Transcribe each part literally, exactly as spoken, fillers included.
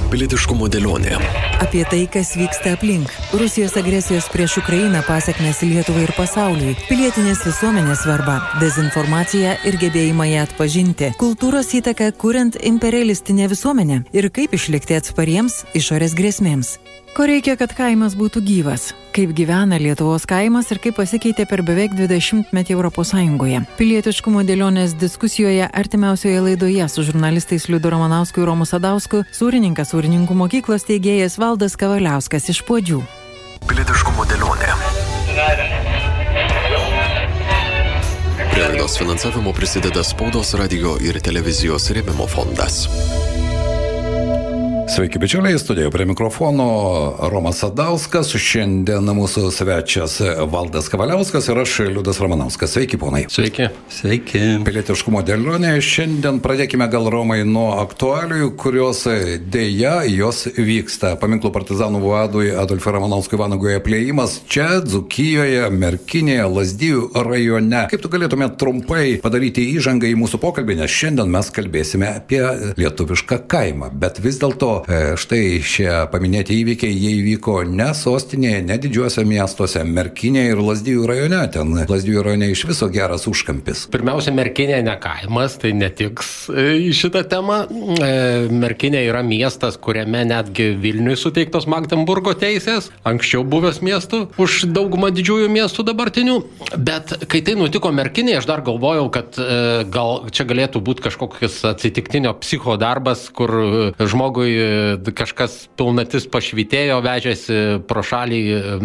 Pilietiškumo dėlionė. Apie tai, kas vyksta aplink. Rusijos agresijos prieš Ukrainą pasekmės Lietuvai ir pasauliui. Pilietinės visuomenės svarba, dezinformacija ir gebėjimą ją atpažinti. Kultūros įtaka kuriant imperialistinę visuomenę ir kaip išlikti atspariems išorės grėsmėms. Ko reikia, kad kaimas būtų gyvas? Kaip gyvena Lietuvos kaimas ir kaip pasikeitė per beveik dvidešimtmetį Europos Sąjungoje? Pilietiškumo dėlionės diskusijoje artimiausioje laidoje su žurnalistais Liudu Ramanausku ir Romu Sadausku, sūrininkas Sūrininkų mokyklos steigėjas Valdas Kavaliauskas iš Puodžių. Pilietiškumo dėlionė. Prie laidos finansavimo prisideda Spaudos, radijo ir televizijos rėmimo fondas. Sveiki, bičiuliai, studijoje prie mikrofono Romas Sadauskas, šiandien mūsų svečias Valdas Kavaliauskas ir aš Liudas Ramanauskas. Sveiki, ponai. Sveiki. Sveiki. Pilietiškumo dėlionė. Šiandien pradėkime gal, Romai, nuo aktualijų, kurios dėja jos vyksta. Paminklų partizanų vadui Adolfui Ramanauskui Vanagoje plėjimas čia, Dzūkijoje, Merkinėje, Lazdijų rajone. Kaip tu galėtume trumpai padaryti įžangą į mūsų pokalbį, nes šiandien mes kalbėsime apie lietuvišką kaimą, bet vis dėlto štai šie paminėti įvykiai, jie įvyko ne sostinėje, ne didžiuose miestuose, Merkinėje ir Lazdijų rajone. Ten Lazdijų rajone iš viso geras užkampis. Pirmiausia, Merkinė ne kaimas, tai netiks į šitą temą. Merkinė yra miestas, kuriame netgi Vilniui suteiktos Magdeburgo teisės, anksčiau buvęs miestų, už daugumą didžiųjų miestų dabartinių. Bet kai tai nutiko Merkinėje, aš dar galvojau, kad gal čia galėtų būti kažkokios atsitiktinio psicho darbas, kur žmogui kažkas pilnatis pašvytėjo, vežėsi pro šalį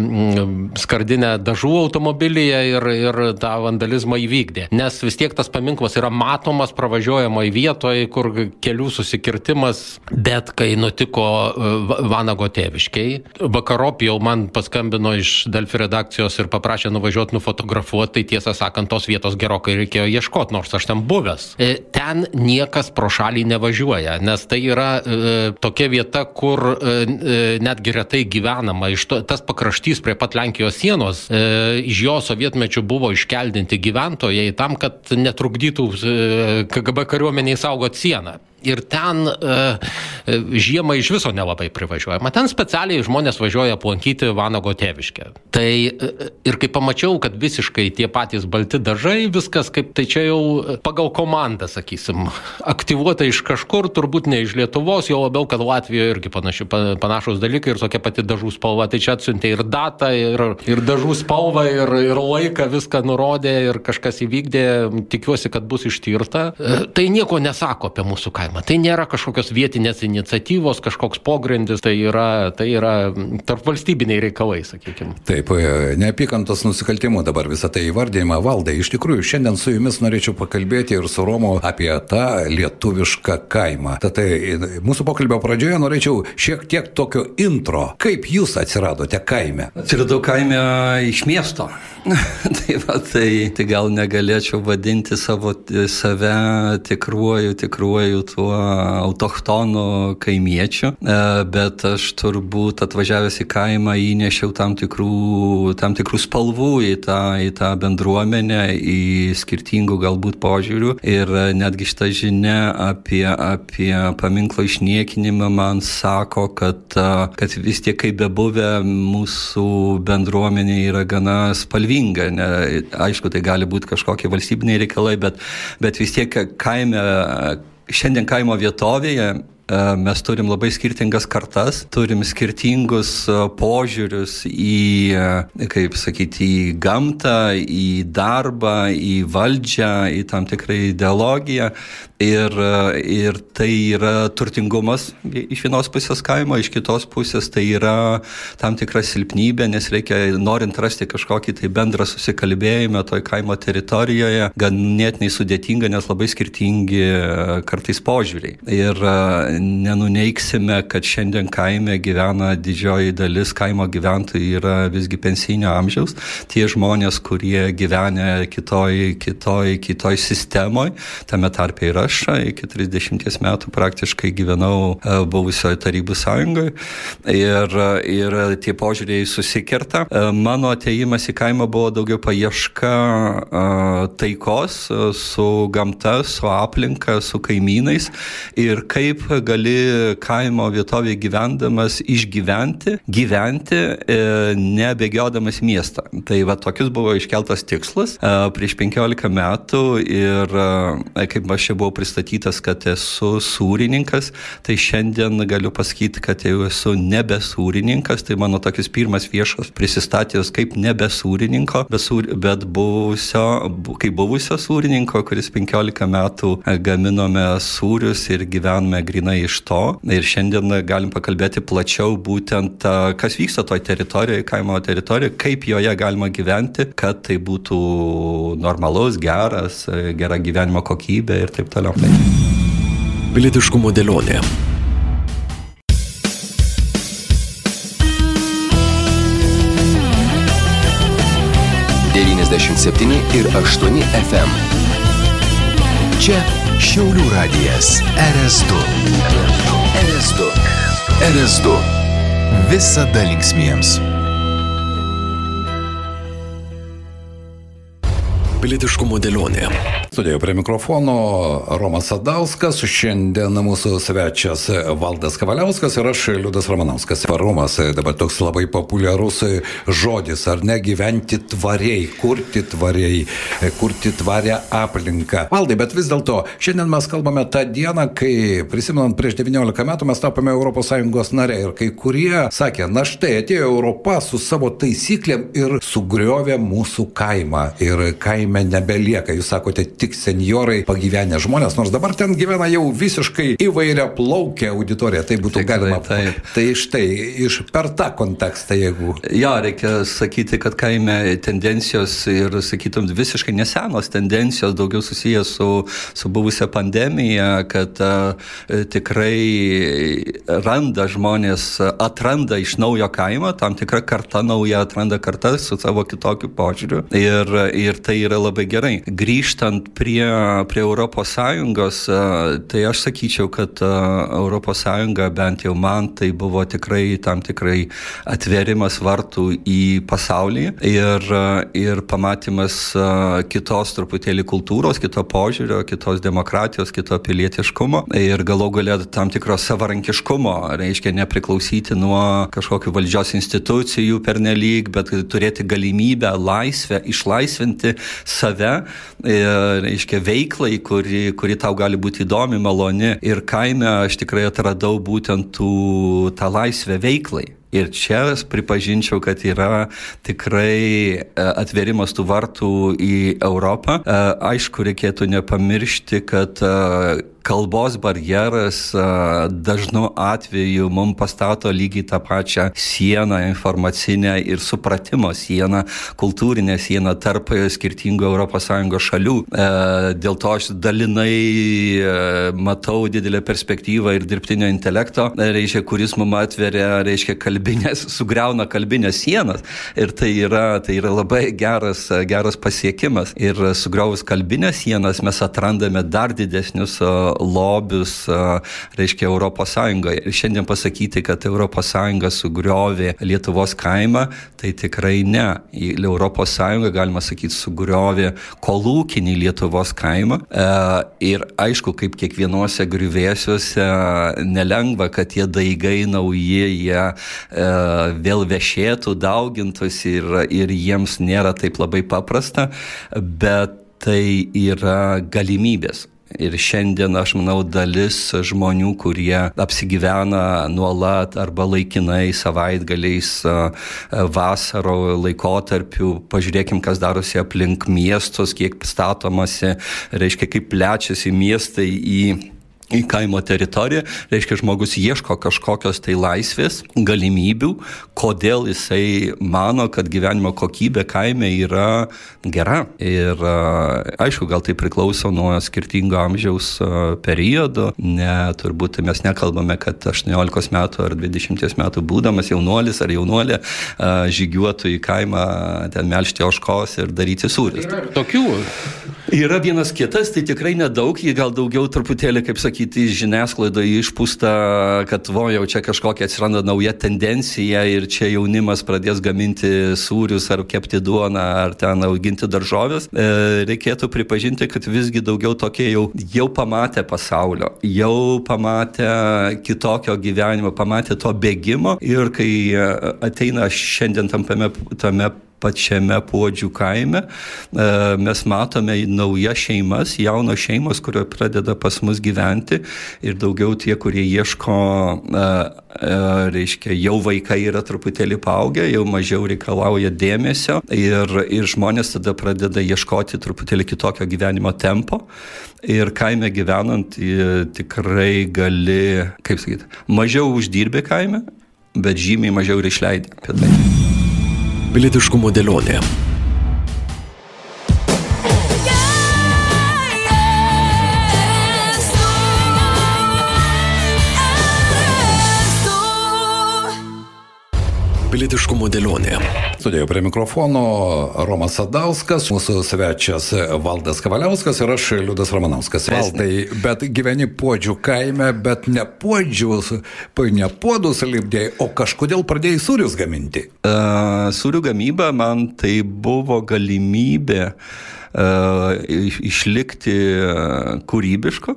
skardinę dažų automobilyje ir, ir tą vandalizmą įvykdė. Nes vis tiek tas paminklas yra matomas pravažiuojamoje vietoje, kur kelių susikirtimas, bet kai nutiko Vanago tėviškiai, vakarop jau man paskambino iš Delfi redakcijos ir paprašė nuvažiuoti nufotografuoti, tai tiesą sakant, tos vietos gerokai reikėjo ieškoti, nors aš ten buvęs. Ten niekas pro šalį nevažiuoja, nes tai yra tokia vieta, kur e, netgi retai gyvenama. Iš to, tas pakraštys prie pat Lenkijos sienos, e, iš jo sovietmečių buvo iškeldinti gyventojai tam, kad netrukdytų e, K G B kariuomeniai saugot sieną. Ir ten e, žiemą iš viso nelabai privažiuojama. Ten specialiai žmonės važiuoja aplankyti Vanago tėviškę. Tai e, ir kai pamačiau, kad visiškai tie patys balti dažai, viskas kaip tai čia jau pagal komandą, sakysim, aktyvuota iš kažkur, turbūt ne iš Lietuvos, jau labiau, kad Latvijoje irgi panaši, panašus dalykai ir tokia pati dažų spalva. Tai čia atsiuntė ir datą, ir, ir dažų spalvą, ir, ir laiką, viską nurodė ir kažkas įvykdė. Tikiuosi, kad bus ištirta. E, tai nieko nesako apie mūsų kaimą. Tai nėra kažkokios vietinės iniciatyvos, kažkoks pogrindis, tai yra, tai yra tarp valstybiniai reikalai, sakykime. Taip, neapykantos nusikaltimų dabar visą tai įvardėjimą. Valdai, iš tikrųjų, šiandien su jumis norėčiau pakalbėti ir su Romu apie tą lietuvišką kaimą. Tad tai mūsų pokalbio pradžioje norėčiau šiek tiek tokio intro. Kaip jūs atsiradote kaime? Atsiradau kaime iš miesto. tai, va, tai, tai gal negalėčiau vadinti savo, save tikruoju, tikruoju tuo autochtonų kaimiečių, bet aš turbūt atvažiavęs į kaimą įnešiau tam tikrų, tam tikrų spalvų į tą, į tą bendruomenę, į skirtingų galbūt požiūrių ir netgi šitą žinią apie, apie paminklo išniekinimą man sako, kad, kad vis tiek kaip bebuvę mūsų bendruomenė yra gana spalvinga. Ne, aišku, tai gali būti kažkokie valstybiniai reikalai, bet, bet vis tiek kaime, šiandien kaimo vietovėje mes turim labai skirtingas kartas, turim skirtingus požiūrius į, kaip sakyti, į gamtą, į darbą, į valdžią, į tam tikrą ideologiją. Ir, ir tai yra turtingumas iš vienos pusės kaimo, iš kitos pusės tai yra tam tikra silpnybė, nes reikia, norint rasti kažkokį tai bendrą susikalbėjimą toj kaimo teritorijoje, ganėtinai sudėtinga, nes labai skirtingi kartais požiūriai. Ir nenuneiksime, kad šiandien kaime gyvena didžioji dalis kaimo gyventojų yra visgi pensinio amžiaus. Tie žmonės, kurie gyvena kitoj, kitoj, kitoj sistemoj, tame tarpe ir aš, iki trisdešimties metų praktiškai gyvenau buvusioje Tarybų sąjungoje ir, ir tie požiūriai susikerta. Mano atėjimas į kaimą buvo daugiau paieška taikos su gamta, su aplinka, su kaimynais ir kaip gali kaimo vietovėje gyvendamas išgyventi, gyventi, e, nebėgiodamas miestą. Tai va tokius buvo iškeltas tikslas e, prieš penkiolika metų ir e, kaip aš čia buvau pristatytas, kad esu sūrininkas, tai šiandien galiu pasakyti, kad jau esu nebe sūrininkas, tai mano tokis pirmas viešas prisistatymas kaip nebe sūrininko, bet, sūr, bet buvusio, kaip buvusio sūrininko, kuris penkiolika metų gaminome sūrius ir gyvename grinai iš to. Ir šiandien galim pakalbėti plačiau būtent, kas vyksta toj teritorijoje, kaimo teritorijoje, kaip joje galima gyventi, kad tai būtų normalus, geras, gera gyvenimo kokybė ir taip toliau. Pilietiškumo dėlionė. devyniasdešimt septyni ir aštuoni F M. Čia Šiaulių radijas R S du. R S du. R S du. Visada linksmiems. Pilietiškumo dėlionė. Studijoje prie mikrofono Romas Sadauskas, šiandien mūsų svečias Valdas Kavaliauskas ir aš Liudas Ramanauskas. Romas, dabar toks labai populiarus žodis, ar ne, gyventi tvariai, kurti tvariai, kurti tvarią aplinką. Valdai, bet vis dėlto, šiandien mes kalbame tą dieną, kai, prisimenant, prieš devyniolika metų mes tapome Europos Sąjungos narė ir kai kurie sakė, na štai atėjo Europa su savo taisyklėm ir sugriovė mūsų kaimą ir kaime nebelieka. Jūs sakote, tik senjorai pagyvenę žmonės, nors dabar ten gyvena jau visiškai įvairia plaukia auditorija, tai būtų Tikrai, galima. Taip. Tai štai, iš per tą kontekstą, jeigu... Jo, reikia sakyti, kad kaime tendencijos ir, sakytum, visiškai nesenos tendencijos daugiau susijęs su, su buvusia pandemija, kad uh, tikrai randa žmonės, atranda iš naujo kaimą, tam tikra karta nauja atranda kartą su savo kitokiu požiūriu ir, ir tai yra labai gerai. Grįžtant prie, prie Europos Sąjungos, tai aš sakyčiau, kad Europos Sąjunga, bent jau man, tai buvo tikrai tam tikrai atverimas vartų į pasaulį ir, ir pamatymas kitos truputėlį kultūros, kito požiūrio, kitos demokratijos, kito pilietiškumo ir galų gale tam tikro savarankiškumo, reiškia nepriklausyti nuo kažkokių valdžios institucijų pernelyg, bet turėti galimybę, laisvę, išlaisvinti save, reiškia veiklai, kuri, kuri tau gali būti įdomi, maloni. Ir kaime aš tikrai atradau būtent tų, tą laisvę veiklai. Ir čia pripažinčiau, kad yra tikrai atverimas tų vartų į Europą. Aišku, reikėtų nepamiršti, kad kalbos barjeras dažnu atveju mums pastato lygiai tą pačią sieną informacinę ir supratimo sieną, kultūrinę sieną tarp skirtingų Europos Sąjungos šalių. Dėl to aš dalinai matau didelę perspektyvą ir dirbtinio intelekto, reiškia, kuris mums atveria, reiškia, kalbinės, sugriauna kalbinės sienas. Ir tai yra, tai yra labai geras, geras pasiekimas. Ir sugriaus kalbinės sienas mes atrandame dar didesnius lobius, reiškia, Europos Sąjungoje. Ir šiandien pasakyti, kad Europos Sąjunga sugriovė Lietuvos kaimą, tai tikrai ne. Europos Sąjunga, galima sakyti, sugriovė kolūkinį Lietuvos kaimą. Ir aišku, kaip kiekvienuose griuvėsiuose nelengva, kad tie daigai nauji, jie vėl vešėtų, daugintųsi ir, ir jiems nėra taip labai paprasta, bet tai yra galimybės. Ir šiandien, aš manau, dalis žmonių, kurie apsigyvena nuolat arba laikinai savaitgaliais vasaro laikotarpiu, pažiūrėkim, kas darosi aplink miestus, kiek statomasi, reiškia, kaip plečiasi miestai į į kaimo teritoriją, reiškia, žmogus ieško kažkokios tai laisvės, galimybių, kodėl jisai mano, kad gyvenimo kokybė kaime yra gera. Ir aišku, gal tai priklauso nuo skirtingo amžiaus periodo, ne, turbūt mes nekalbame, kad aštuoniolikos metų ar dvidešimties metų būdamas jaunuolis ar jaunuolė žygiuotų į kaimą ten melžti ožkos ir daryti sūrius. Tokių. Yra vienas kitas, tai tikrai nedaug, jį gal daugiau truputėlį, kaip sakyti, žiniasklaidoje išpūsta, kad vo jau čia kažkokia atsiranda nauja tendencija ir čia jaunimas pradės gaminti sūrius ar kepti duoną ar ten auginti daržovės. E, reikėtų pripažinti, kad visgi daugiau tokie jau, jau pamatė pasaulio, jau pamatė kitokio gyvenimo, pamatė to bėgimo ir kai ateina šiandien tampame tame pačiame Puodžių kaime, mes matome naujas šeimas, jaunos šeimos, kurio pradeda pas mus gyventi ir daugiau tie, kurie ieško, reiškia, jau vaikai yra truputėlį paaugę, jau mažiau reikalauja dėmesio ir, ir žmonės tada pradeda ieškoti truputėlį kitokio gyvenimo tempo ir kaime gyvenant tikrai gali, kaip sakyti, mažiau uždirbi kaime, bet žymiai mažiau ir išleidė apie tai. Pilietiškumo dėlionė. Pilietiškumo dėlionė. Studijoje prie mikrofono Romas Sadauskas, mūsų svečias Valdas Kavaliauskas ir aš Liudas Ramanauskas. Valdai, bet gyveni Puodžių kaime, bet ne Puodžius, ne Puodus lipdėjai, o kažkodėl pradėjai sūrius gaminti? Uh, sūrių gamyba man tai buvo galimybė uh, išlikti kūrybiško,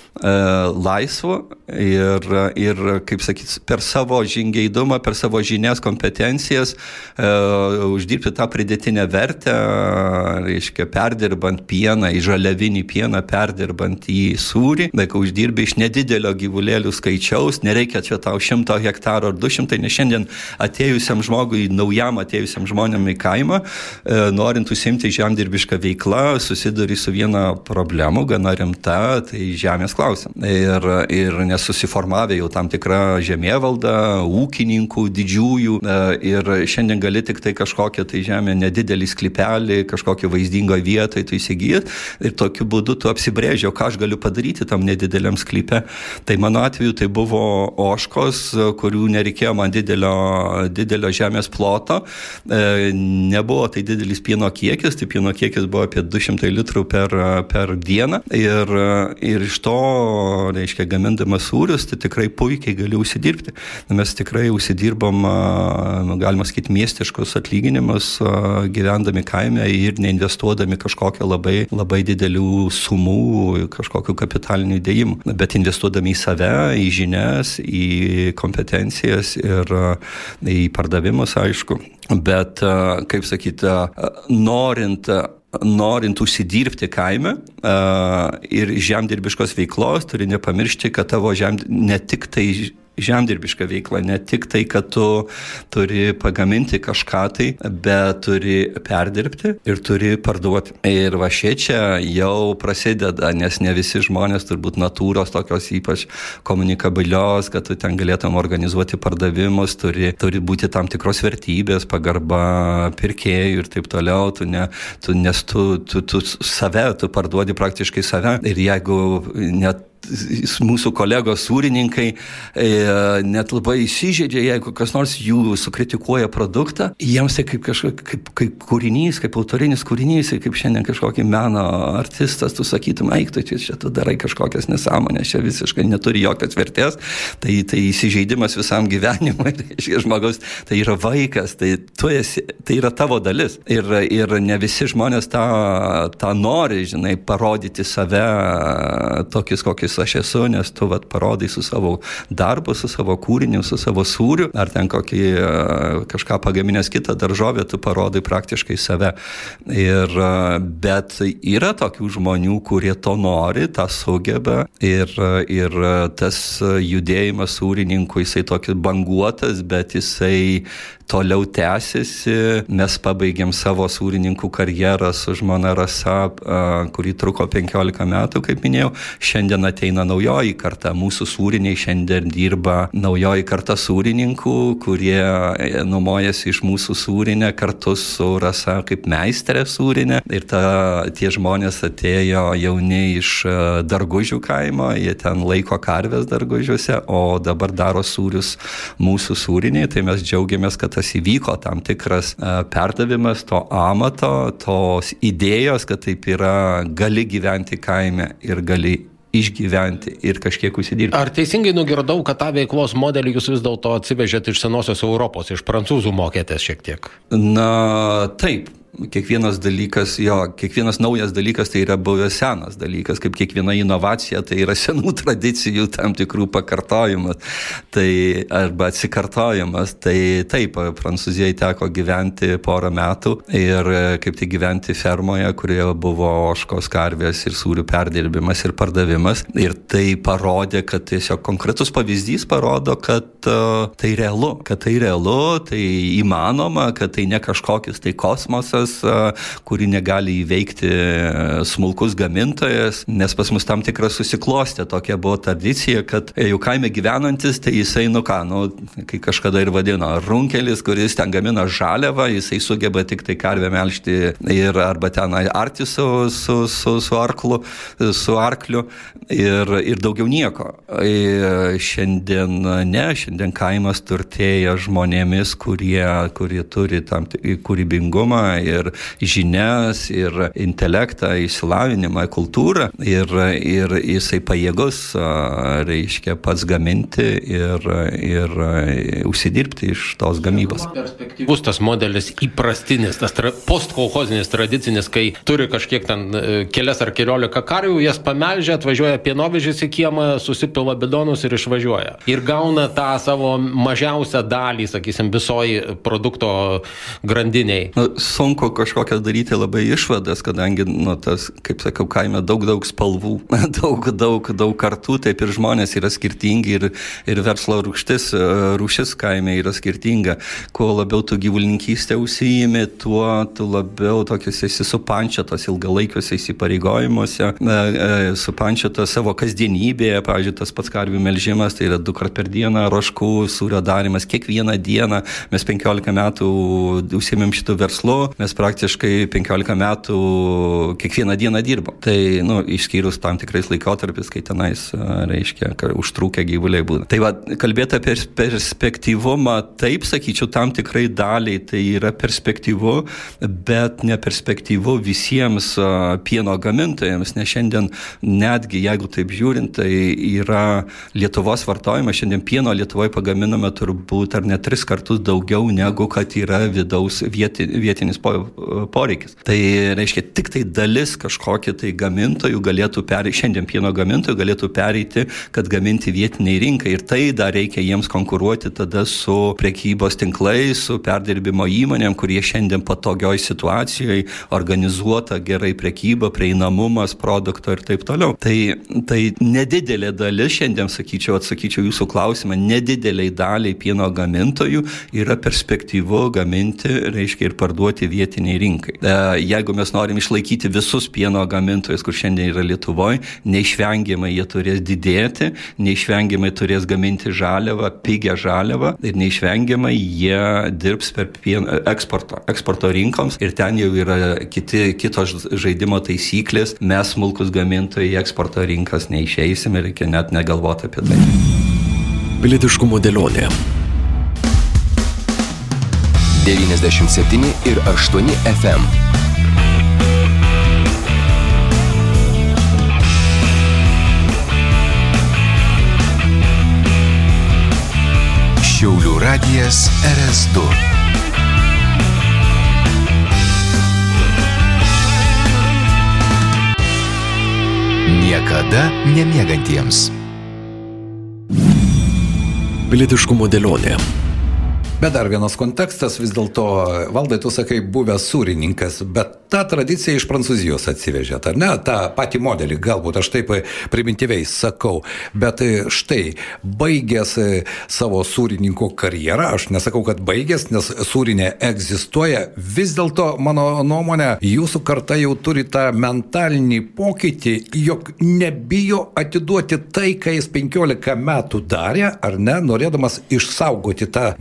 laisvo ir, ir, kaip sakyt, per savo žingeidumą, per savo žinias, kompetencijas uh, uždirbti tą pridėtinę vertę, reiškia, perdirbant pieną, į žaliavinį pieną, perdirbant į sūrį, bet uždirbi iš nedidelio gyvulėlių skaičiaus, nereikia čia tau šimto hektarų ar du šimtai, nes šiandien atėjusiam žmogui, naujam atėjusiam žmonėm į kaimą, uh, norint užsiimti žemdirbišką veiklą, susiduri su viena problema, gana rimta, tai žemės klausimas. Ir, ir nesusiformavę jau tam tikrą žemėvaldą, ūkininkų, didžiųjų ir šiandien gali tik tai kažkokią tai žemę, nedidelį sklypelį, kažkokią vaizdingą vietą tu įsigijęs ir tokiu būdu tu apsibrėži, ką aš galiu padaryti tam nedideliam sklype. Tai mano atveju tai buvo ožkos, kurių nereikėjo man didelio, didelio žemės ploto, nebuvo tai didelis pieno kiekis, tai pieno kiekis buvo apie du šimtai litrų per, per dieną ir, ir iš to, reiškia, gamindamas sūrius, tai tikrai puikiai gali užsidirbti. Mes tikrai užsidirbam, galima sakyti, miestiškus atlyginimus, gyvendami kaime ir neinvestuodami kažkokią labai, labai didelių sumų, kažkokių kapitalinių įdėjimų, bet investuodami į save, į žinias, į kompetencijas ir į pardavimus, aišku. Bet, kaip sakyti, norint norint užsidirbti kaime uh, ir žemdirbiškos veiklos, turi nepamiršti, kad tavo žem, ne tik tai žemdirbiška veikla, ne tik tai, kad tu turi pagaminti kažką tai, bet turi perdirbti ir turi parduoti. Ir va šičia jau prasideda, nes ne visi žmonės turbūt natūros tokios ypač komunikabilios, kad tu ten galėtum organizuoti pardavimus, turi, turi būti tam tikros vertybės, pagarba pirkėjų ir taip toliau, tu ne, tu, nes tu, tu, tu save, tu parduodi praktiškai save ir jeigu net mūsų kolegos sūrininkai e, net labai įsižeidžia, jeigu kas nors jų sukritikuoja produktą, jiems tai kaip kažkokia, kaip, kaip kūrinys, kaip autorinis kūrinys, kaip šiandien kažkokį meno artistas, tu sakytum, eik, tu čia tu darai kažkokias nesąmonės, čia visiškai neturi jokios vertės, tai, tai įsižeidimas visam gyvenimui, tai žmogaus, tai yra vaikas, tai, tu esi, tai yra tavo dalis ir, ir ne visi žmonės tą, tą nori, žinai, parodyti save tokius, kokius aš esu, nes tu vat parodai su savo darbu, su savo kūriniu, su savo sūriu, ar ten kokį kažką pagaminęs kitą daržovę, tu parodai praktiškai save. Ir, bet yra tokių žmonių, kurie to nori, tą sugeba ir, ir tas judėjimas sūrininkų, jisai tokis banguotas, bet jisai toliau tęsiasi. Mes pabaigėm savo sūrininkų karjerą su žmona Rasa, kuri truko penkiolika metų, kaip minėjau. Šiandien ateina naujoji karta. Mūsų sūriniai šiandien dirba naujoji karta sūrininkų, kurie numojasi iš mūsų sūrinę kartu su Rasa kaip meistrė sūrinė. Ir ta, tie žmonės atėjo jauni iš Dargužių kaimo, jie ten laiko karves Dargužiuose, o dabar daro sūrius mūsų sūriniai. Tai mes džiaugiamės, kad tas įvyko tam tikras perdavimas to amato, tos idėjos, kad taip yra, gali gyventi kaime ir gali išgyventi ir kažkiek užsidirbti. Ar teisingai nugirdau, kad tą veiklos modelį jūs vis dėlto atsivežėt iš senosios Europos, iš prancūzų mokėtės šiek tiek? Na, taip. Kiekvienas dalykas, jo, kiekvienas naujas dalykas tai yra buvęs senas dalykas, kaip kiekviena inovacija tai yra senų tradicijų tam tikrų pakartojimas, tai arba atsikartojimas. Tai taip, Prancūzijai teko gyventi porą metų ir kaip tai gyventi fermoje, kurioje buvo ožkos, karvės ir sūrių perdirbimas ir pardavimas. Ir tai parodė, kad tiesiog konkretus pavyzdys parodo, kad uh, tai realu, kad tai realu, tai įmanoma, kad tai ne kažkokis tai kosmosas, kurį negali įveikti smulkus gamintojas, nes pas mus tam tikras susiklostė. Tokia buvo tradicija, kad jau kaime gyvenantis, tai jisai, nu ką, nu, kai kažkada ir vadino, runkelis, kuris ten gamina žaliavą, jisai sugeba tik tai karvę melžti ir arba ten arti su, su, su, su arklu, su arkliu ir, ir daugiau nieko. Ir šiandien ne, šiandien kaimas turtėja žmonėmis, kurie, kurie turi tam kūrybingumą ir žinias, ir intelektą, išsilavinimą, kultūrą ir, ir jisai pajėgus, reiškia, pats gaminti ir, ir užsidirbti iš tos gamybos. Perspektyvus tas modelis įprastinis, tas tra, postkolchozinis, tradicinis, kai turi kažkiek ten kelias ar keliolika karvių, jas pamelžia, atvažiuoja pienovežis į kiemą, susipila bidonus ir išvažiuoja. Ir gauna tą savo mažiausią dalį, sakysim, visoji produkto grandiniai. Nu, sunku kažkokias daryti labai išvadas, kadangi, nu, tas, kaip sakau, kaime daug, daug spalvų, daug, daug, daug kartų, taip ir žmonės yra skirtingi ir, ir verslo rūštis, rūšis kaime yra skirtinga. Kuo labiau tu gyvulininkystę užsiimi, tuo tu labiau tokius esi supančiotas ilgalaikiuose įsipareigojimuose, supančiotas savo kasdienybėje, pavyzdžiui, tas pats karvių melžimas, tai yra du kart per dieną, rožkų, sūrio darimas, kiekvieną dieną. Mes penkiolika metų užsiėmėm šitų verslu, mes praktiškai penkiolika metų kiekvieną dieną dirbam. Tai, nu, išskyrus tam tikrais laikotarpis, kai tenais, reiškia, užtrūkę gyvuliai būna. Tai va, kalbėti apie perspektyvumą, taip, sakyčiau, tam tikrai daliai tai yra perspektyvu, bet ne perspektyvu visiems pieno gamintojams, nes šiandien netgi, jeigu taip žiūrint, tai yra Lietuvos vartojimas, šiandien pieno Lietuvoje pagaminame turbūt ar net tris kartus daugiau, negu kad yra vidaus vieti, vietinis po poreikis. Tai reiškia, tik tai dalis kažkokie tai gamintojų galėtų pereiti, šiandien pieno gamintojų galėtų pereiti, kad gaminti vietiniai rinkai. Ir tai dar reikia jiems konkuruoti tada su prekybos tinklais, su perdirbimo įmonėm, kurie šiandien patogioj situacijoje organizuota gerai prekyba, prieinamumas produkto ir taip toliau. Tai, tai nedidelė dalis, šiandien sakyčiau, atsakyčiau jūsų klausimą, nedideliai daliai pieno gamintojų yra perspektyvu gaminti, reiškia, ir parduoti vietiniai rinkai. Jeigu mes norim išlaikyti visus pieno gamintojus, kur šiandien yra Lietuvoje, neišvengiamai jie turės didėti, neišvengiamai turės gaminti žaliavą, pigią žaliavą ir neišvengiamai jie dirbs per pieno, eksporto, eksporto rinkoms ir ten jau yra kiti, kitos žaidimo taisyklės. Mes smulkus gamintojai į eksporto rinkas neišeisim ir reikia net negalvoti apie tai. Pilietiškumo dėlionė. devyniasdešimt septyni ir aštuoni F M. Šiaulių radijas R S du. Niekada nemiegantiems. Pilietiškumo dėlionė. Bet dar vienas kontekstas, vis dėlto, Valdai, tu sakai, buvęs sūrininkas, bet tą tradiciją iš Prancūzijos atsivežėt, ar ne? Ta patį modelį, galbūt aš taip primityviai sakau, bet štai, baigęs savo sūrininko karjerą, aš nesakau, kad baigęs, nes sūrinė egzistuoja, vis dėlto, mano nuomonė, jūsų karta jau turi tą mentalinį pokytį, jog nebijo atiduoti tai, ką jis penkiolika metų darė, ar ne, norėdamas išsaugoti tą vertybę,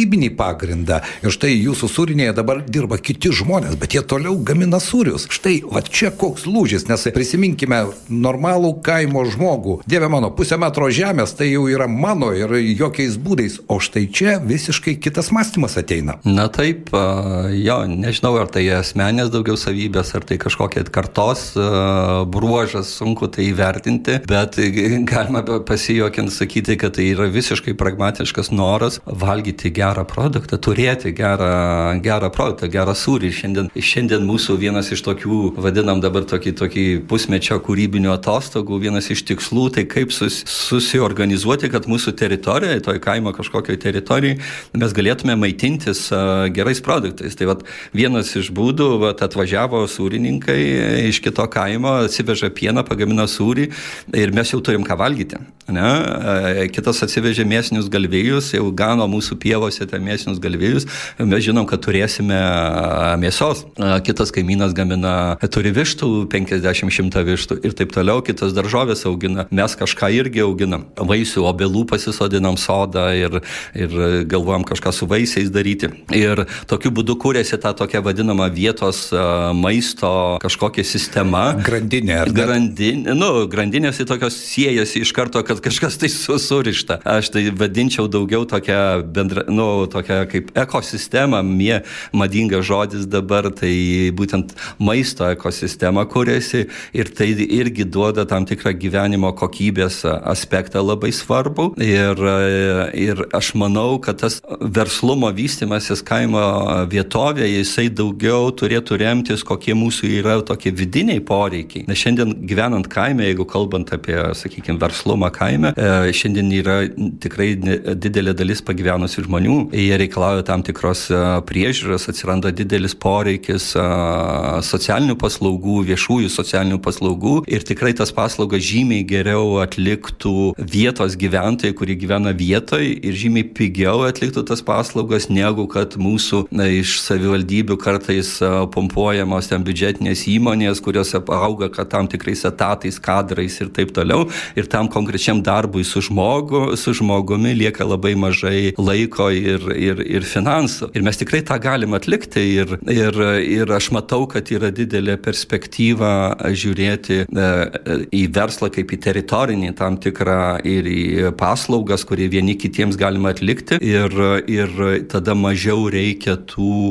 vertybinį pagrindą. Ir štai jūsų sūrinėje dabar dirba kiti žmonės, bet jie toliau gamina sūrius. Štai, va čia koks lūžis, nes prisiminkime normalų kaimo žmogų. Dieve mano, pusę metro žemės tai jau yra mano ir jokiais būdais. O štai čia visiškai kitas mąstymas ateina. Na taip, jo, nežinau, ar tai asmenės daugiau savybės, ar tai kažkokia kartos bruožas, sunku tai įvertinti, bet galima pasijuokinti sakyti, kad tai yra visiškai pragmatiškas noras valgyti gerą produktą, turėti gerą, gerą produktą, gerą sūrį. Šiandien, šiandien mūsų vienas iš tokių, vadinam dabar tokį, tokį pusmečio kūrybinių atostogų, vienas iš tikslų, tai kaip sus, susiorganizuoti, kad mūsų teritorijoje, toj kaimo kažkokioj teritorijai, mes galėtume maitintis uh, gerais produktais. Tai vat, vienas iš būdų, vat, atvažiavo sūrininkai iš kito kaimo, atsiveža pieną, pagamino sūrį ir mes jau turim ką valgyti. Ne? Kitas atsivežė mėsinius galvijus, jau gano mūsų pievose tą mėsinius galvijus, mes žinom, kad turėsime mėsos. Kitas kaimynas gamina, turi vištų, penkiasdešimt šimtą vištų ir taip toliau, kitas daržovės augina, mes kažką irgi auginam. Vaisių, obelų pasisodinam sodą ir, ir galvojam kažką su vaisiais daryti. Ir tokiu būdu kūrėsi ta tokia vadinama vietos maisto kažkokia sistema. Grandinė. Grandinė, nu, grandinės į tokios siejasi iš karto, kad kažkas tai surišta. Aš tai vadinčiau daugiau tokia bendra, nu, tokia kaip ekosistema, mie, madingas žodis dabar, tai būtent maisto ekosistema kuriasi ir tai irgi duoda tam tikrą gyvenimo kokybės aspektą labai svarbu. Ir, ir aš manau, kad tas verslumo vystymasis kaimo vietovėje, jisai daugiau turėtų remtis, kokie mūsų yra tokie vidiniai poreikiai. Nes šiandien gyvenant kaime, jeigu kalbant apie, sakykime, verslumą kaime, šiandien yra tikrai didelė dalis pagyvenusių žmonių. Jie reikalauja tam tikros priežiūros, atsiranda didelis poreikis socialinių paslaugų, viešųjų socialinių paslaugų ir tikrai tas paslaugas žymiai geriau atliktų vietos gyventojai, kurie gyvena vietoj ir žymiai pigiau atliktų tas paslaugas, negu kad mūsų na, iš savivaldybių kartais pompuojamos ten biudžetinės įmonės, kurios auga tam tikrais etatais, kadrais ir taip toliau. Ir tam konkrečiam darbui su, žmogu, su žmogumi lieka labai mažai laiko ir, ir, ir finansų. Ir mes tikrai tą galim atlikti ir, ir, ir aš matau, kad yra didelė perspektyva žiūrėti į verslą kaip į teritorinį tam tikrą ir į paslaugas, kurie vieni kitiems galima atlikti ir, ir tada mažiau reikia tų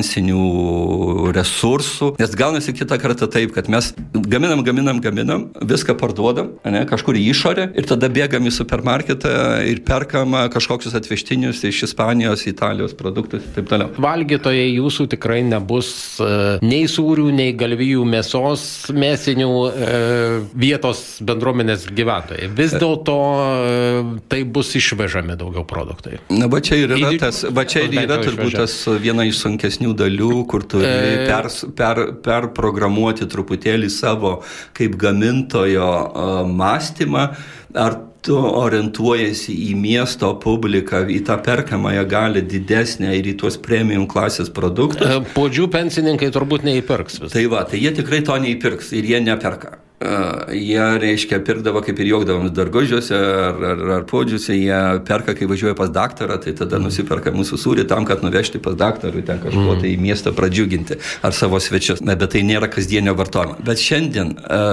finansinių resursų. Nes gaunasi kitą kartą taip, kad mes gaminam, gaminam, gaminam, viską parduodam, ne, kažkur į išorę ir tada bėgam į supermarketą ir perkam kažkokius atvežtinius iš Ispanijos, Italijos produktus ir taip toliau. Valgytojai jūsų tikrai nebus uh, nei sūrių, nei galvijų mėsos, mėsinių uh, vietos bendruomenės gyventojai. Vis dėlto uh, tai bus išvežami daugiau produktai. Na, va čia ir yra tas, va čia ir yra turbūt tas viena iš sunkesnių dalių, kur turi per, per, perprogramuoti truputėlį savo kaip gamintojo uh, mąstymą, ar tu orientuojasi į miesto publiką, į tą perkamąją galią didesnę ir į tuos premium klasės produktus. Podžių pensininkai turbūt neįpirks visą. Tai va, tai jie tikrai to neįpirks ir jie neperka. Uh, jie, reiškia, pirkdavo kaip ir juokdavom dargužiuose ar, ar, ar podžiuose, jie perka, kai važiuoja pas daktarą, tai tada mm. nusiperka mūsų sūrį tam, kad nuvežti pas daktarą, ten kažko mm. tai į miestą pradžiuginti ar savo svečius. Na, bet tai nėra kasdienio vartojimo. Bet šiandien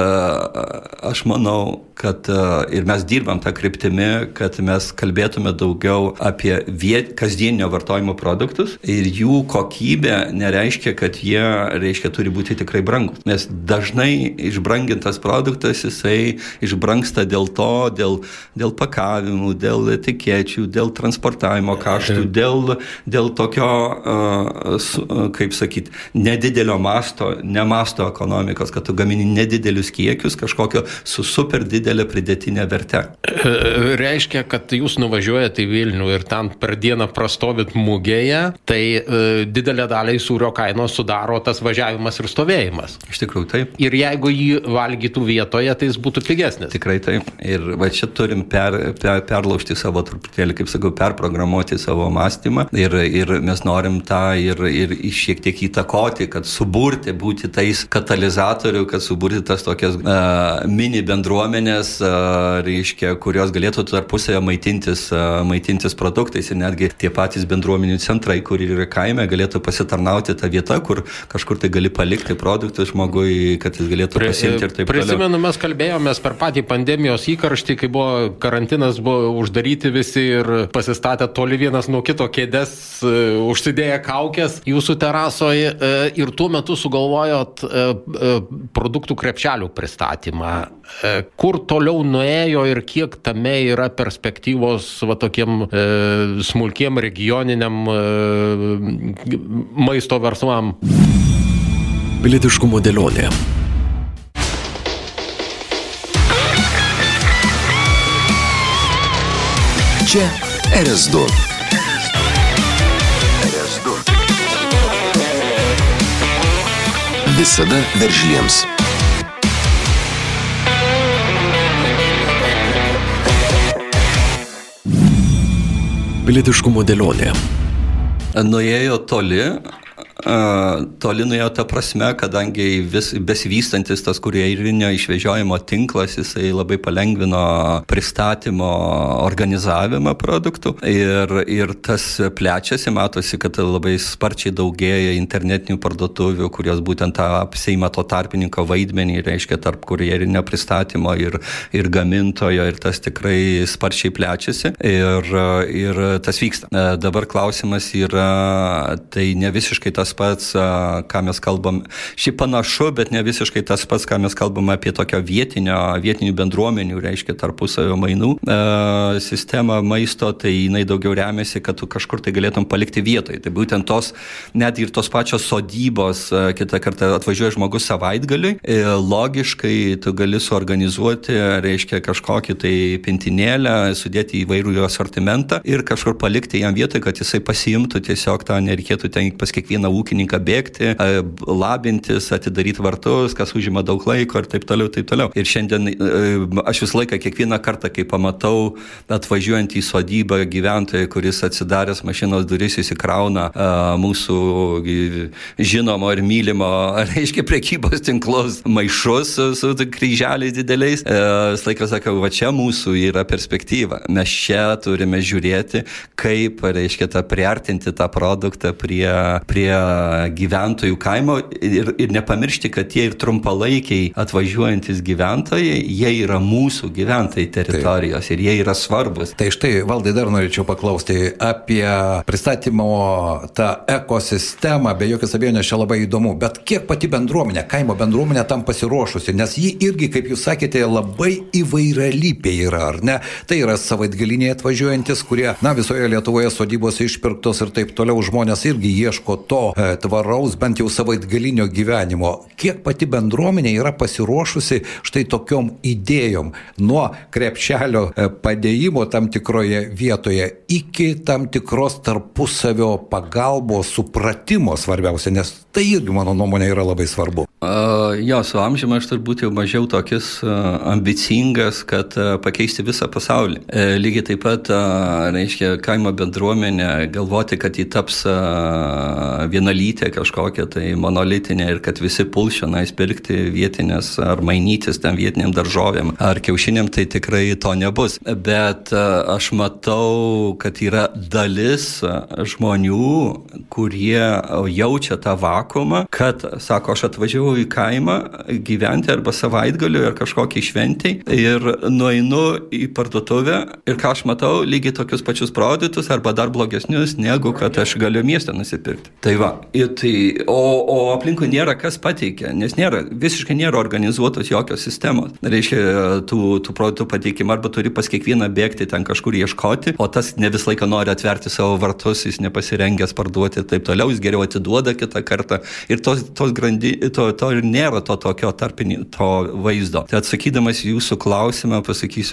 uh, aš manau, kad uh, ir mes dirbam tą kryptimį, kad mes kalbėtume daugiau apie viet, kasdienio vartojimo produktus ir jų kokybė nereiškia, kad jie, reiškia, turi būti tikrai brangus. Nes dažnai išbrangintas produktas, jisai išbrangsta dėl to, dėl, dėl pakavimų, dėl etikečių, dėl transportavimo kaštų, dėl, dėl tokio, uh, kaip sakyti, nedidelio masto, ne masto ekonomikos, kad tu gamini nedidelius kiekius kažkokio su super didelė pridėtinė verte. Reiškia, kad jūs nuvažiuojate į Vilnių ir ten per dieną prastovit mugėje, tai uh, didelę dalį sūrio kainos sudaro tas važiavimas ir stovėjimas. Iš tikrųjų, taip. Ir jeigu jį valgyti valgytų vietoje, tai jis būtų pigesnis. Tikrai taip. Ir va čia turim per, per, perlaužti savo truputėlį, kaip sakau, perprogramuoti savo mąstymą ir, ir mes norim tą ir, ir šiek tiek įtakoti, kad suburti, būti tais katalizatorių, kad suburti tas tokias uh, mini bendruomenės, uh, reiškia, kurios galėtų tarpusavę maitintis, uh, maitintis produktais ir netgi tie patys bendruomenių centrai, kur yra kaime, galėtų pasitarnauti tą vietą, kur kažkur tai gali palikti produktus žmogui, kad jis galėtų Pri, pasimti ir taip toliau. Prisimenu, mes kalbėjomės per patį pandemijos įkarštį, kai buvo karantinas, buvo uždaryti visi ir pasistatę toli vienas nuo kito kėdes, uh, užsidėję kaukės jūsų terasoje uh, ir tuo metu sugalvojot uh, uh, produktų krepšelių pristatymą. Uh, kur toliau nuėjo ir kiek tame yra perspektyvos va tokiem uh, smulkiem regioniniam uh, maisto verslam? Pilietiškumo dėlionė. Čia R S du. Visada veržliems. Pilietiškumo dėlionė. Nuėjo toli, uh, toli nuėjo ta prasme, kadangi vis besivystantis tas kurjerinio išvežiojimo tinklas, jisai labai palengvino pristatymo organizavimą produktų ir, ir tas plečiasi, matosi, kad labai sparčiai daugėja internetinių parduotuvių, kurios būtent tą apseima to tarpininko vaidmenį, reiškia tarp kurjerinio pristatymo ir, ir gamintojo ir tas tikrai sparčiai plečiasi ir, ir tas vyksta. Dabar klausimas yra, tai ne visiškai tas pats, ką mes kalbam, šiaip panašu, bet ne visiškai tas pats, ką mes kalbam apie tokio vietinio, vietinių bendruomenių, reiškia tarpusavio mainų e, sistemą maisto, tai jinai daugiau remiasi, kad tu kažkur tai galėtum palikti vietoje. Tai būtent tos, net ir tos pačios sodybos, kitą kartą atvažiuoja žmogus savaitgaliui, e, logiškai tu gali suorganizuoti, reiškia kažkokį tai pintinėlę, sudėti įvairių jo asortimentą ir kažkur palikti jam vietoje, kad jisai pasiimtų tiesiog tą, nereikėtų ten pas kiekvieną ūkininką bėgti, labintis, atidaryti vartus, kas užima daug laiko ir taip toliau, taip toliau. Ir šiandien aš visą laiką, kiekvieną kartą, kai pamatau atvažiuojant į sodybą gyventoją, kuris atsidaręs mašinos duris įsikrauna mūsų žinomo ir mylimo, reiškia, prekybos tinklus maišus su, su kryželiais dideliais, visą laiką sakau, va čia mūsų yra perspektyva. Mes čia turime žiūrėti, kaip, reiškia, tą priartinti tą produktą prie, prie gyventojų kaimo ir, ir nepamiršti, kad tie ir trumpalaikiai atvažiuojantis gyventojai, jie yra mūsų gyventojai teritorijos Taip. Ir jie yra svarbus. Tai štai, Valdai, dar norėčiau paklausti apie pristatymo tą ekosistemą, be jokios abejonės čia labai įdomu, bet kiek pati bendruomenė, kaimo bendruomenė tam pasiruošusi, nes ji irgi, kaip jūs sakėte, labai įvairialypė yra, ar ne? Tai yra savaitgaliniai atvažiuojantis, kurie, na, visoje Lietuvoje sodybos išpirktos ir taip toliau, žmonės irgi ieško to e, tvaraus, bent jau savaitgalinio gyvenimo. Kiek pati bendruomenė yra pasiruošusi štai tokiom idėjom, nuo krepšelio e, padėjimo tam tikroje vietoje iki tam tikros tarpusavio pagalbos, supratimo svarbiausia, nes tai irgi, mano nuomonė, yra labai svarbu. Uh, jo, su amžiumi aš turbūt jau mažiau tokis uh, ambicingas, kad uh, pakeisti visą pasaulį. Uh, lygiai taip pat, uh, reiškia, kaimo bendruomenė galvoti, kad jį taps uh, vienalytė kažkokia, tai monolitinė ir kad visi puls šiandien pirkti vietinės ar mainytis ten vietiniam daržovėm ar kiaušiniam, tai tikrai to nebus. Bet uh, aš matau, kad yra dalis žmonių, kurie jaučia tą vakuumą, kad, sako, aš atvažiavau į kaimą gyventi arba savaitgaliu ar kažkokį šventį ir nueinu į parduotuvę ir ką aš matau, lygiai tokius pačius produktus arba dar blogesnius, negu kad aš galiu miestą nusipirkti. Tai va, ir tai, o, o aplinkui nėra kas pateikia, nes nėra, visiškai nėra organizuotos jokios sistemos. Reiškia, tų, tų produktų pateikimą arba turi pas kiekvieną bėgti ten kažkur ieškoti, o tas ne visą laiką nori atverti savo vartus, jis nepasirengęs parduoti ir taip toliau, jis geriau atiduoda kitą kartą ir tos, tos grandy, to, to ir nėra to tokio tarpinio to vaizdo. Tai atsakydamas jūsų klausimą pasakysiu, kad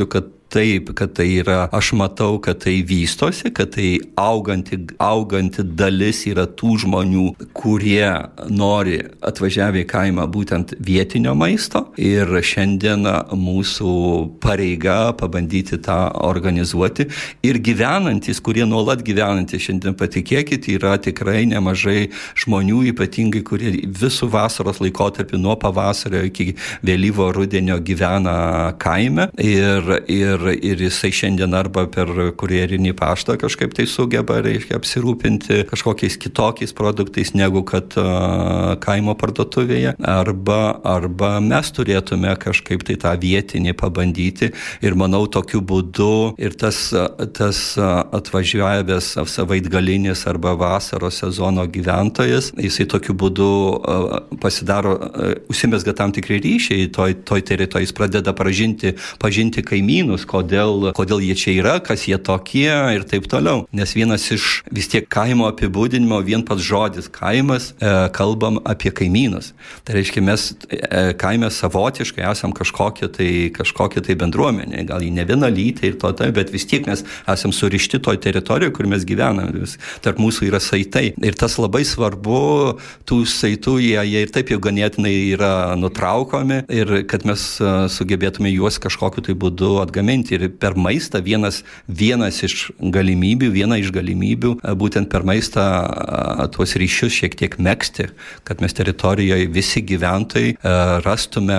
taip, kad tai yra, aš matau, kad tai vystosi, kad tai auganti, auganti dalis yra tų žmonių, kurie nori atvažiavę į kaimą būtent vietinio maisto ir šiandien mūsų pareiga pabandyti tą organizuoti ir gyvenantis, kurie nuolat gyvenantis, šiandien patikėkit, yra tikrai nemažai žmonių, ypatingai, kurie visų vasaros laikotarpį nuo pavasario iki vėlyvo rudenio gyvena kaime ir, ir, ir jisai šiandien arba per kurjerinį paštą kažkaip tai sugeba, reiškia, apsirūpinti kažkokiais kitokiais produktais negu kad uh, kaimo parduotuvėje, arba, arba mes turėtume kažkaip tai tą vietinį pabandyti ir manau tokiu būdu ir tas, tas atvažiavęs savaitgalinis arba vasaros sezono gyventojas, jisai tokiu būdu uh, pasidaro, uh, užsimezga tam tikri ryšiai toj, toj teritorijai, jis pradeda pažinti, pažinti kaimynus, kodėl, kodėl jie čia yra, kas jie tokie ir taip toliau. Nes vienas iš vis tiek kaimo apibūdinimo, vien pats žodis kaimas, e, kalbam apie kaimynus. Tai reiškia, mes e, kaime savotiškai esam kažkokie tai, kažkokie tai bendruomenė, gal į ne vieną lytį ir to, tai, bet vis tiek mes esam surišti toj teritorijoje, kur mes gyvename. Vis, tarp mūsų yra saitai. Ir tas labai svarbu, tų saitų, jie, jie ir taip jau ganėtinai yra nutraukomi ir kad mes sugebėtume juos kažkokiu tai būdu atgaminti. Ir per maistą vienas, vienas iš galimybių, viena iš galimybių būtent per maistą tuos ryšius šiek tiek megzti, kad mes teritorijoje visi gyventojai rastume,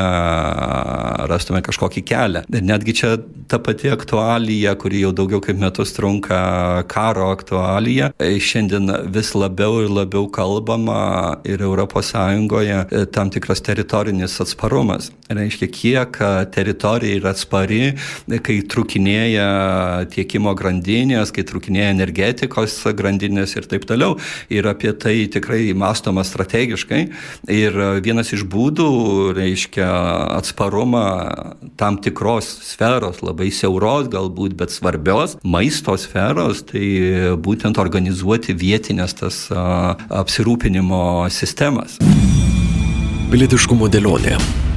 rastume kažkokį kelią. Ir netgi čia ta pati aktualija, kuri jau daugiau kaip metus trunka, karo aktualija, šiandien vis labiau ir labiau kalbama ir Europos Sąjungoje tam tikras teritorinis atsparumas. Reiškia, kiek teritorija yra atspari, kai trukinėja tiekimo grandinės, kai trukinėja energetikos grandinės ir taip toliau. Ir apie tai tikrai mąstoma strategiškai. Ir vienas iš būdų, reiškia, atsparumą tam tikros sferos, labai siauros galbūt, bet svarbios, maisto sferos, tai būtent organizuoti vietinės tas a, apsirūpinimo sistemas. Pilietiškumo dėlionė.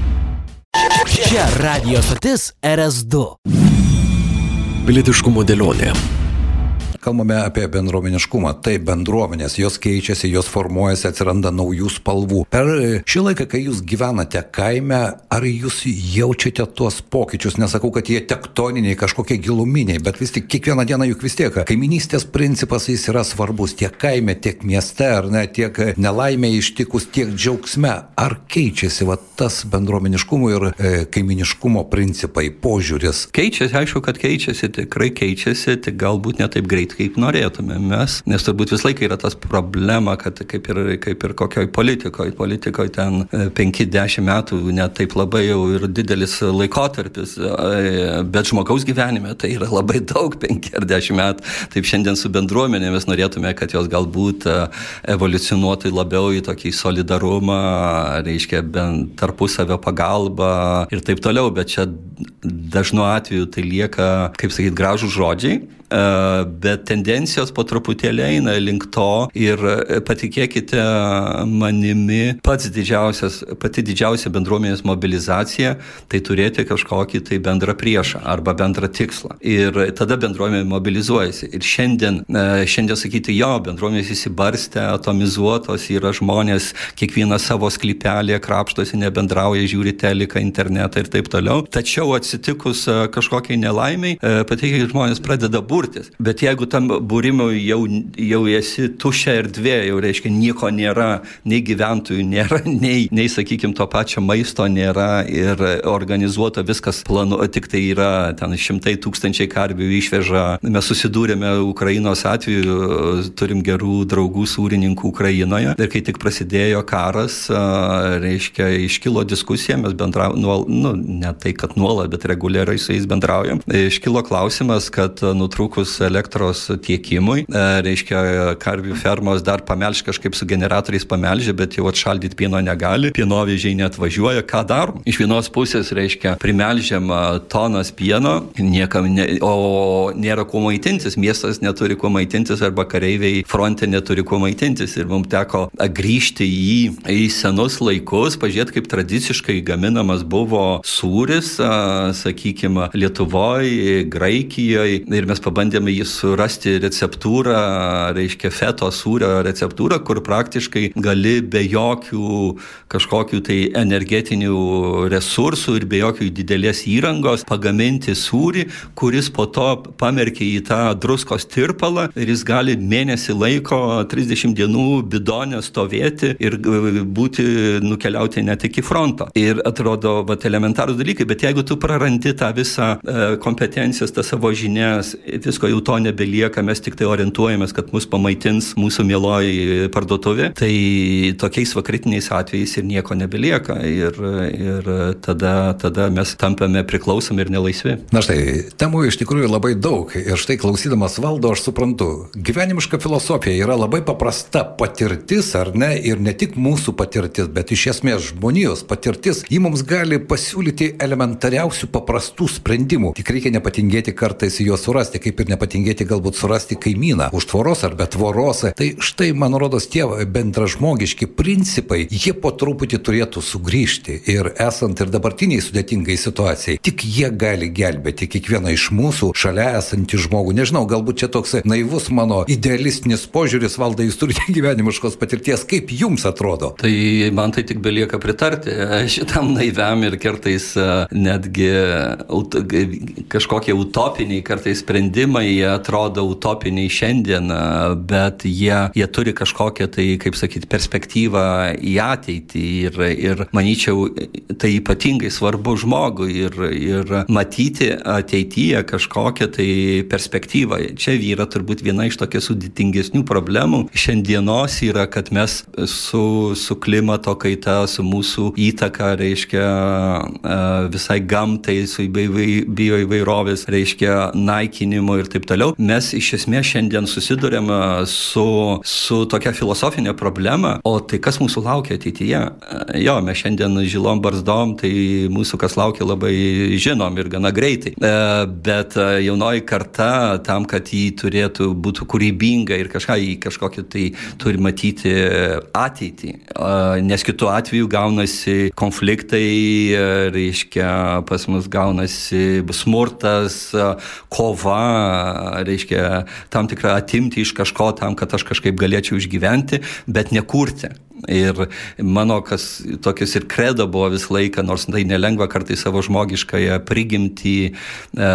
Čia radijo stotis R S du. Pilietiškumo dėlionė. Kalbame apie bendruomeniškumą. Tai bendruomenės, jos keičiasi, jos formuojasi, atsiranda naujų spalvų. Per šį laiką, kai jūs gyvenate kaime, ar jūs jaučiate tuos pokyčius? Nesakau, kad jie tektoniniai, kažkokie giluminiai, bet vis tik kiekvieną dieną juk vis tiek. Kaiminystės principas jis yra svarbus tiek kaime, tiek mieste, ar ne, tiek nelaimė ištikus, tiek džiaugsme. Ar keičiasi va, tas bendruomeniškumo ir e, kaiminiškumo principai, požiūris? Keičiasi, aišku, kad keičiasi, tikrai keičiasi, tik galbūt ne taip greit, kaip norėtume mes, nes turbūt vis laikai yra tas problema, kad kaip ir, kaip ir kokioj politikoje, politikoje ten penki dešimt metų net taip labai jau ir didelis laikotarpis, bet žmogaus gyvenime tai yra labai daug, penki ar dešimt metų. Taip šiandien su bendruomenėmis norėtume, kad jos galbūt evoliucionuotų labiau į tokį solidarumą, reiškia bent tarpusavio pagalbą ir taip toliau, bet čia dažnu atveju tai lieka, kaip sakyt, gražūs žodžiai. Bet tendencijos po truputėlį eina link to ir patikėkite manimi, pats didžiausias, pati didžiausia bendruomenės mobilizacija tai turėti kažkokį tai bendrą priešą arba bendrą tikslą. Ir tada bendruomenė mobilizuojasi. Ir šiandien, šiandien sakyti, jo, bendruomenės įsibarstę, atomizuotos, yra žmonės, kiekvieną savo sklypelį krapštosi, nebendrauja, žiūri teliką, internetą ir taip toliau. Tačiau atsitikus kažkokiai nelaimiai, patikėkite, žmonės pradeda būti. Bet jeigu tam būrimui jau, jau esi tuščia erdvė, jau reiškia nieko nėra, nei gyventojų nėra, nei, nei sakykime, to pačio maisto nėra ir organizuota viskas planu, tik tai yra ten šimtai tūkstančiai karvių išveža. Mes susidūrėme Ukrainos atveju, turim gerų draugų sūrininkų Ukrainoje ir kai tik prasidėjo karas, reiškia, iškilo diskusija, mes bendraujame, nu, ne tai, kad nuolat, bet reguliariai su jais bendraujam. Iškilo klausimas, kad nutrūksta nutrūkus elektros tiekimui, reiškia, karvių fermos dar pamelž kažkaip su generatoriais pamelžia, bet jau atšaldyti pieno negali, pienovežiai neatvažiuoja, ką darom? Iš vienos pusės, reiškia, primelžiam tonas pieno, niekam ne, o nėra kuo maitintis, miestas neturi kuo maitintis arba kareiviai fronte neturi kuo maitintis ir mums teko grįžti į, į senus laikus, pažiūrėti, kaip tradiciškai gaminamas buvo sūris, sakykime, Lietuvoje, Graikijoje ir mes pabandėme jį surasti receptūrą, reiškia feto sūrio receptūrą, kur praktiškai gali be jokių kažkokių tai energetinių resursų ir be jokių didelės įrangos pagaminti sūrį, kuris po to pamerkia į tą druskos tirpalą ir jis gali mėnesį laiko, trisdešimt dienų bidone stovėti ir būti nukeliauti net iki fronto. Ir atrodo, vat, elementarūs dalykai, bet jeigu tu prarandi tą visą e, kompetencijas, tą savo žinias, visko jau to nebelieka, mes tik tai orientuojamės, kad mus pamaitins mūsų mieloji parduotuvė, tai tokiais vakritiniais atvejais ir nieko nebelieka ir, ir tada, tada mes tampame priklausomi ir nelaisvi. Na štai, temų iš tikrųjų labai daug ir štai klausydamas Valdo aš suprantu, gyvenimiška filosofija yra labai paprasta patirtis, ar ne, ir ne tik mūsų patirtis, bet iš esmės žmonijos patirtis, ji mums gali pasiūlyti elementariausių paprastų sprendimų, tik reikia nepatingėti kartais juos surasti, kaip ir nepatingėti galbūt surasti kaimyną už tvoros ar be tvoros. Tai štai, man rodos, tie bendražmogiški principai, jie po truputį turėtų sugrįžti ir esant ir dabartiniai sudėtingai situacijai, tik jie gali gelbėti kiekvieną iš mūsų šalia esantį žmogų. Nežinau, galbūt čia toks naivus mano idealistinis požiūris, Valdai, jūs turite gyvenimiškos patirties, kaip jums atrodo? Tai man tai tik belieka pritarti šitam naiviam ir kartais netgi ut, kažkokie utopiniai kartais sprendimai, jie atrodo utopiniai šiandien, bet jie, jie turi kažkokią tai, kaip sakyti, perspektyvą į ateitį ir, ir manyčiau, tai ypatingai svarbu žmogui ir, ir matyti ateityje kažkokią tai perspektyvą. Čia yra turbūt viena iš tokių sudėtingesnių problemų. Šiandienos yra, kad mes su, su klimato kaita, su mūsų įtaka, reiškia, visai gamtai, su bioįvairovės, reiškia, naikinimu ir taip toliau. Mes iš esmės šiandien susidurėm su, su tokia filosofinė problema, o tai kas mūsų laukia ateityje? Jo, mes šiandien žilom barzdom, tai mūsų kas laukia labai žinom ir gana greitai. Bet jaunoji karta, tam, kad jį turėtų būti kūrybinga ir kažką į kažkokį tai turi matyti ateitį. Nes kitu atveju gaunasi konfliktai, reiškia, pas mus gaunasi smurtas, kova, reiškia, tam tikrą atimti iš kažko tam, kad aš kažkaip galėčiau išgyventi, bet nekurti. Ir mano, kas tokius ir kredo buvo visą laiką, nors tai nelengva kartais savo žmogiškąją prigimtį, e,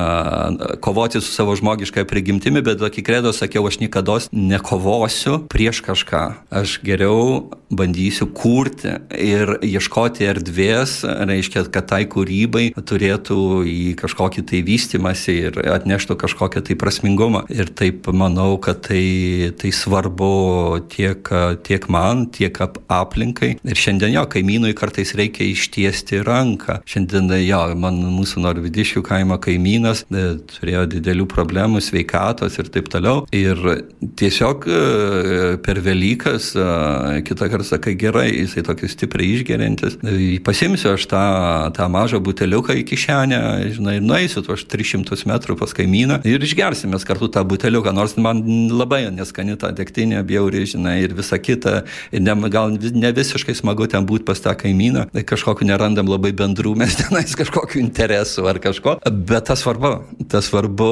kovoti su savo žmogiškąją prigimtimi, bet tokį kredo sakiau, aš niekados nekovosiu prieš kažką. Aš geriau bandysiu kurti ir ieškoti erdvės, reiškia, kad tai kūrybai turėtų į kažkokį tai vystymąsi ir atneštų kažkokią tai prasmingumą. Ir taip manau, kad tai, tai svarbu tiek, tiek man, tiek aplinkai. Ir šiandien jo, kaimynui kartais reikia ištiesti ranką. Šiandien jo, man mūsų Norvidiškių kaimo kaimynas e, turėjo didelių problemų, sveikatos ir taip toliau. Ir tiesiog e, per Velykas e, kitą kartą sakai, gerai, jisai tokį stipriai išgeriantis. E, pasimsiu aš tą, tą mažą buteliuką į kišenę, žinai, ir nueisiu tu aš tris šimtus metrų pas kaimyną ir išgersime kartu tą buteliuką, nors man labai neskani ta degtinė, bjauri, žinai, ir visa kita. Ir ne, gal ne visiškai smagu ten būti pas tą kaimyną, kažkokiu nerandam labai bendrų, mes tenais kažkokiu interesų ar kažko, bet tas svarbu, tas svarbu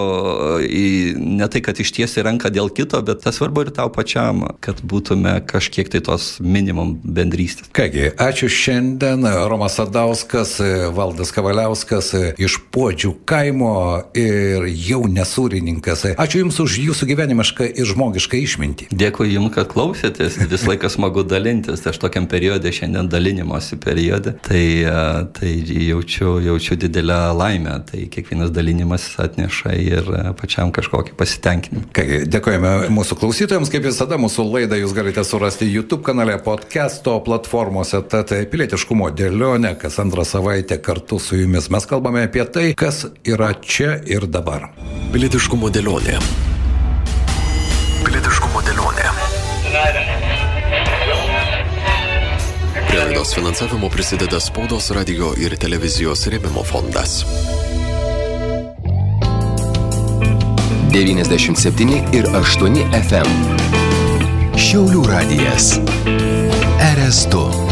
ne tai, kad ištiesi ranką dėl kito, bet tas svarbu ir tau pačiam, kad būtume kažkiek tai tos minimum bendrystės. Kągi, ačiū šiandien, Romas Sadauskas, Valdas Kavaliauskas iš Puodžių kaimo ir jau nesūrininkas. Ačiū Jums už Jūsų gyvenimišką ir žmogišką išmintį. Dėkui Jums, kad klausėtės, vis laikas smagu dalintis, aš tokiam periode, šiandien dalinimosi periode, tai, tai jaučiu, jaučiu didelę laimę, tai kiekvienas dalinimas atneša ir pačiam kažkokį pasitenkinimą. Kągi, dėkojame mūsų klausytojams, kaip visada mūsų laidą jūs galite surasti YouTube kanale, podcast'o platformose, tad pilietiškumo dėlionė, kas antrą savaitę kartu su jumis mes kalbame apie tai, kas yra čia ir dabar. dabar. Pilietiškumo dėlionė. Pilietiškumo dėlionė. Prie laidos finansavimo prisideda Spaudos, radio ir televizijos rėmimo fondas. devyniasdešimt septyni ir aštuoni F M. Šiaulių radijas. R S du.